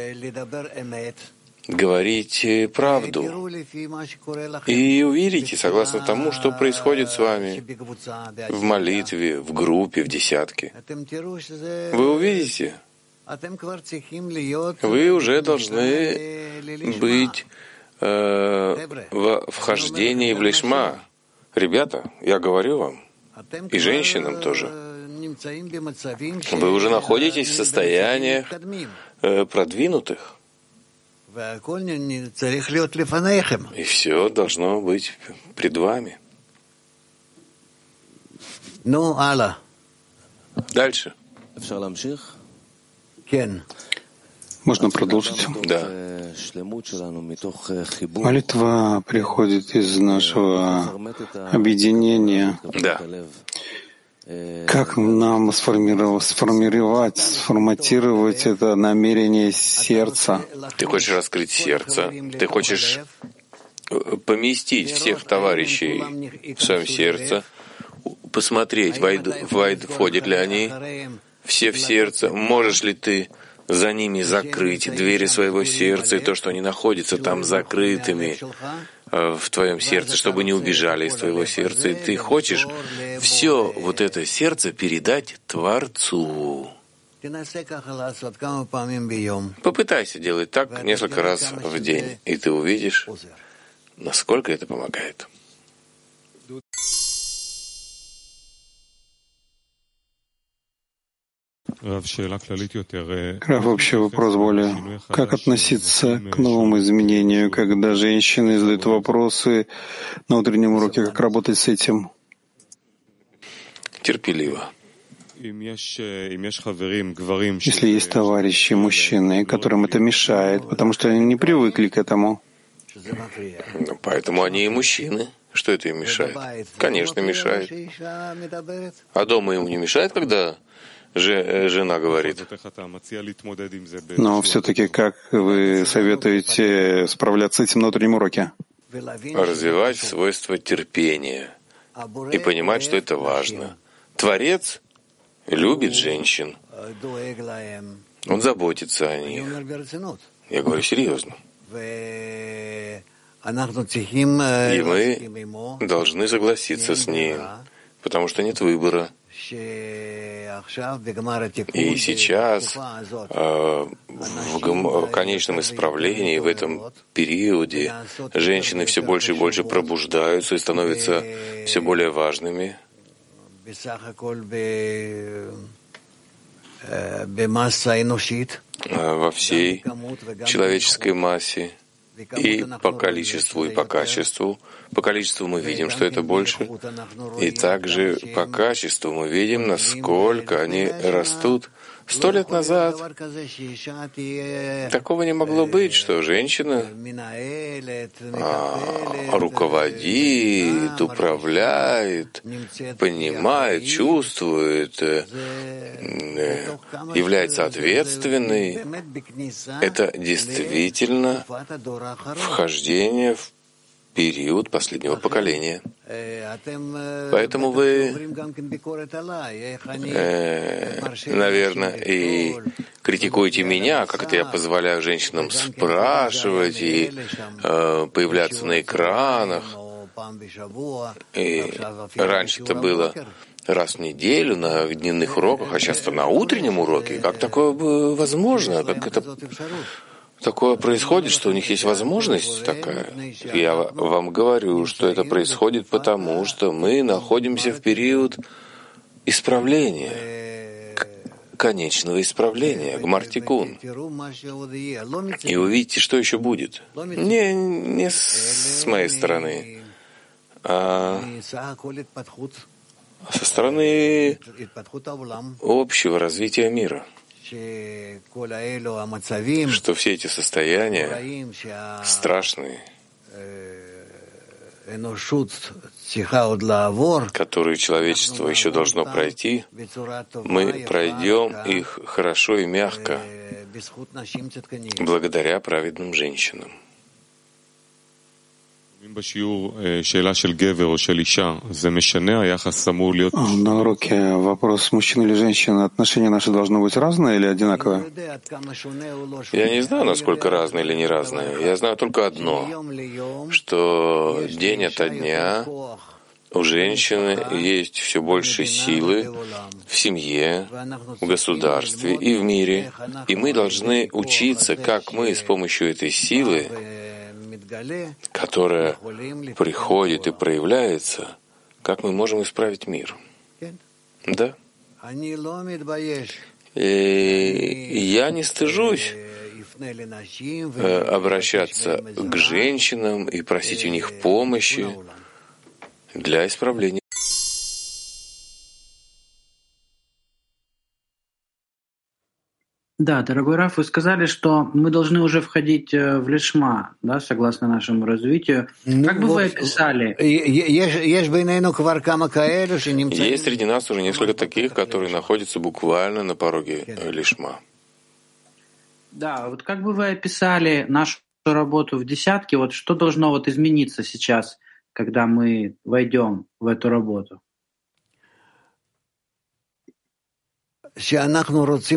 говорить правду и увидите, согласно тому, что происходит с вами в молитве, в группе, в десятке. Вы увидите, вы уже должны быть в вхождении в лишма. Ребята, я говорю вам, и женщинам тоже, вы уже находитесь в состояниях продвинутых. И все должно быть пред вами. Ну, Алла. Дальше. Можно продолжить? Да. Молитва приходит из нашего объединения. Да. Как нам сформатировать это намерение сердца? Ты хочешь раскрыть сердце, ты хочешь поместить всех товарищей в своем сердце, посмотреть, входят ли они все в сердце, можешь ли ты за ними закрыть двери своего сердца, и то, что они находятся там закрытыми в твоем сердце, чтобы не убежали из твоего сердца. И ты хочешь все вот это сердце передать Творцу. Попытайся делать так несколько раз в день, и ты увидишь, насколько это помогает. Рав, общий вопрос более. Как относиться к новому изменению, когда женщины задают вопросы на утреннем уроке? Как работать с этим? Терпеливо. Если есть товарищи, мужчины, которым это мешает, потому что они не привыкли к этому. Поэтому они и мужчины. Что это им мешает? Конечно, мешает. А дома ему не мешает, когда жена говорит? Но все-таки как вы советуете справляться с этим на утреннем уроке? Развивать свойство терпения и понимать, что это важно. Творец любит женщин. Он заботится о них. Я говорю серьезно. И мы должны согласиться с ним, потому что нет выбора. И сейчас, в конечном исправлении, в этом периоде, женщины все больше и больше пробуждаются и становятся все более важными. Во всей человеческой массе. И по количеству, и по качеству. По количеству мы видим, что это больше. И также по качеству мы видим, насколько они растут. 100 лет назад такого не могло быть, что женщина руководит, управляет, понимает, чувствует, является ответственной, это действительно вхождение в период последнего поколения. Поэтому вы, наверное, и критикуете меня, как это я позволяю женщинам спрашивать и появляться на экранах. И раньше это было раз в неделю на дневных уроках, а сейчас это на утреннем уроке. Как такое возможно? Как это такое происходит, что у них есть возможность такая? Я вам говорю, что это происходит потому, что мы находимся в период исправления, конечного исправления, гмар-тикун. И увидите, что еще будет. Не с моей стороны, а со стороны общего развития мира. Что все эти состояния страшные, которые человечество еще должно пройти, мы пройдем их хорошо и мягко, благодаря праведным женщинам. На уроке вопрос мужчины или женщины, отношения наши должны быть разные или одинаковые? Я не знаю, насколько разные или не разные. Я знаю только одно, что день ото дня у женщины есть все больше силы в семье, в государстве и в мире. И мы должны учиться, как мы с помощью этой силы, которая приходит и проявляется, как мы можем исправить мир. Да. И я не стыжусь обращаться к женщинам и просить у них помощи для исправления. Да, дорогой Раф, вы сказали, что мы должны уже входить в лишма, да, согласно нашему развитию. Как бы вы описали? Есть среди нас уже несколько таких, которые находятся буквально на пороге лишма. Да, вот как бы вы описали нашу работу в десятке, вот что должно вот измениться сейчас, когда мы войдем в эту работу? Что мы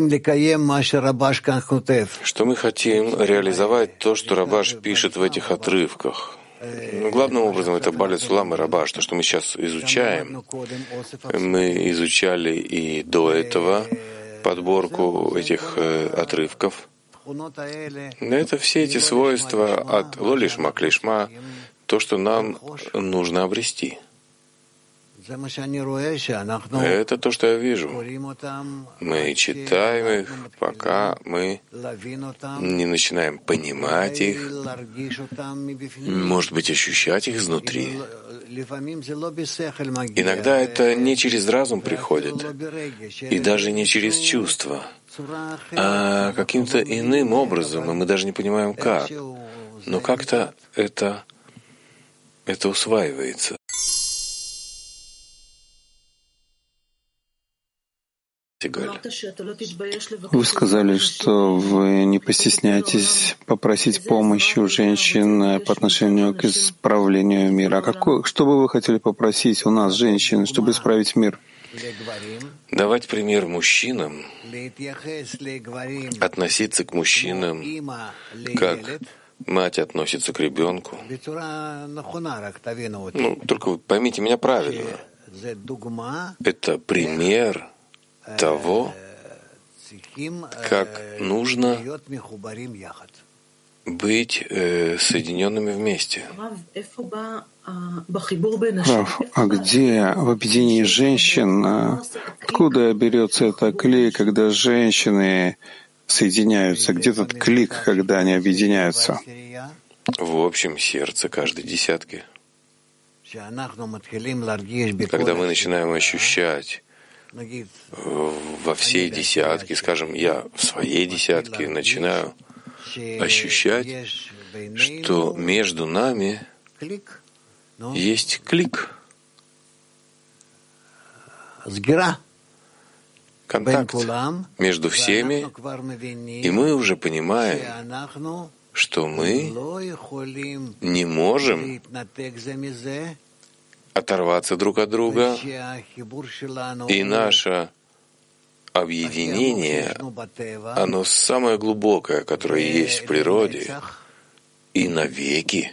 хотим реализовать то, что Рабаш пишет в этих отрывках. Главным образом это Балец Улам и Рабаш, то, что мы сейчас изучаем. Мы изучали и до этого подборку этих отрывков. Это все эти свойства от лолишма к лишма, то, что нам нужно обрести. Это то, что я вижу. Мы читаем их, пока мы не начинаем понимать их, может быть, ощущать их изнутри. Иногда это не через разум приходит, и даже не через чувства, а каким-то иным образом, и мы даже не понимаем, как. Но как-то это усваивается. Вы сказали, что вы не постесняетесь попросить помощи у женщин по отношению к исправлению мира. А что бы вы хотели попросить у нас, женщин, чтобы исправить мир? Давать пример мужчинам, относиться к мужчинам, как мать относится к ребенку. Только поймите меня правильно. Это пример того, как нужно быть соединенными вместе. Раф, а где в объединении женщин, откуда берется это клей, когда женщины соединяются? Где тот клик, когда они объединяются? В общем сердце каждой десятки. Когда мы начинаем ощущать во всей десятке, скажем, я в своей десятке начинаю ощущать, что между нами есть клик, контакт между всеми, и мы уже понимаем, что мы не можем оторваться друг от друга, и наше объединение, оно самое глубокое, которое есть в природе, и навеки.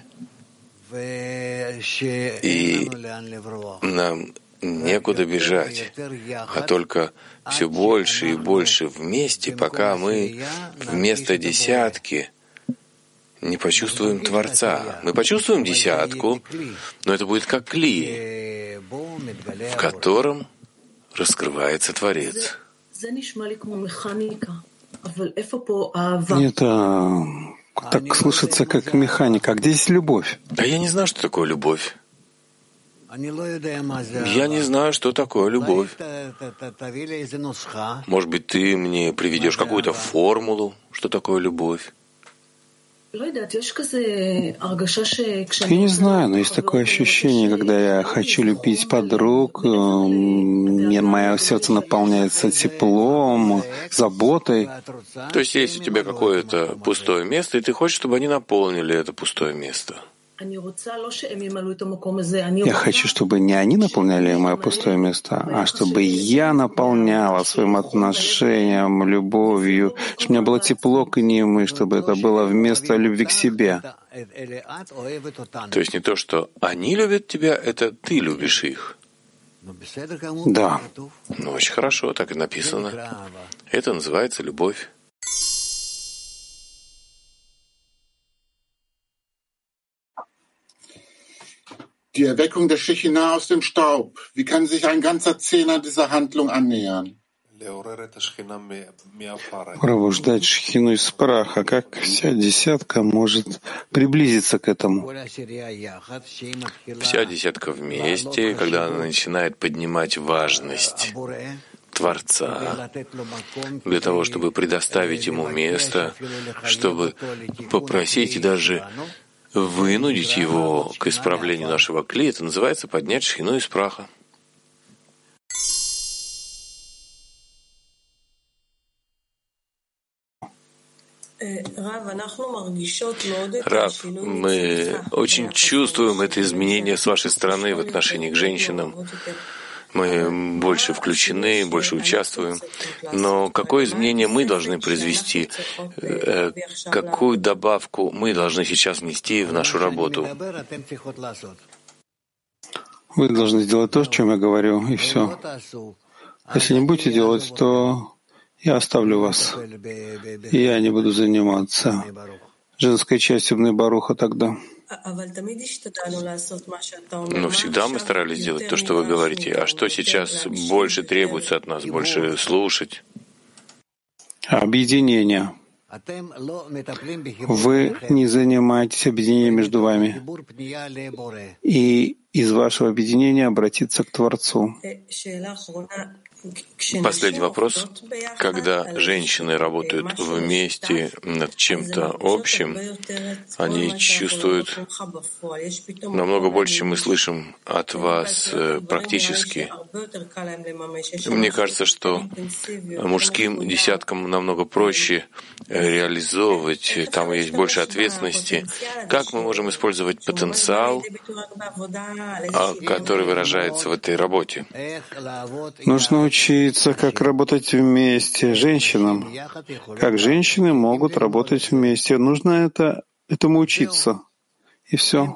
И нам некуда бежать, а только все больше и больше вместе, пока мы вместо десятки не почувствуем Творца. Мы почувствуем десятку, но это будет как кли, в котором раскрывается Творец. Это так слышится, как механика. А где здесь любовь? А я не знаю, что такое любовь. Я не знаю, что такое любовь. Может быть, ты мне приведешь какую-то формулу, что такое любовь? Я не знаю, но есть такое ощущение, когда я хочу любить подруг, мое сердце наполняется теплом, заботой. То есть есть у тебя какое-то пустое место, и ты хочешь, чтобы они наполнили это пустое место. Я хочу, чтобы не они наполняли мое пустое место, а чтобы я наполняла своим отношением, любовью, чтобы у меня было тепло к ним, и чтобы это было вместо любви к себе. То есть не то, что они любят тебя, это ты любишь их. Да. Ну, очень хорошо, так и написано. Это называется любовь. Die Erweckung der Shechinah aus dem Staub. Wie kann sich ein ganzer Zehner dieser Handlung annähern? Пробуждать шхину из праха. Как вся десятка может приблизиться к этому? Вся десятка вместе, когда она начинает поднимать важность Творца, для того, чтобы предоставить ему место, чтобы попросить и даже вынудить его к исправлению нашего кли, это называется поднять шхину из праха. Рав, мы очень чувствуем это изменение с вашей стороны в отношении к женщинам. Мы больше включены, больше участвуем. Но какое изменение мы должны произвести? Какую добавку мы должны сейчас внести в нашу работу? Вы должны сделать то, о чем я говорю, и все. Если не будете делать, то я оставлю вас. И я не буду заниматься женской частью Бней Баруха тогда. Но всегда мы старались делать то, что вы говорите. А что сейчас больше требуется от нас? Больше слушать? Объединение. Вы не занимаетесь объединением между вами. И из вашего объединения обратиться к Творцу. Последний вопрос. Когда женщины работают вместе над чем-то общим, они чувствуют намного больше, чем мы слышим от вас практически. Мне кажется, что мужским десяткам намного проще реализовывать, там есть больше ответственности. Как мы можем использовать потенциал, который выражается в этой работе? Нужно учиться, как работать вместе женщинам. Как женщины могут работать вместе. Нужно этому учиться. И все.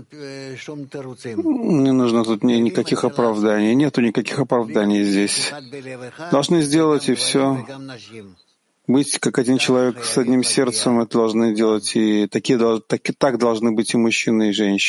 Не нужно тут никаких оправданий. Нету никаких оправданий здесь. Должны сделать, и все. Быть как один человек с одним сердцем, это должны делать. И так должны быть и мужчины, и женщины.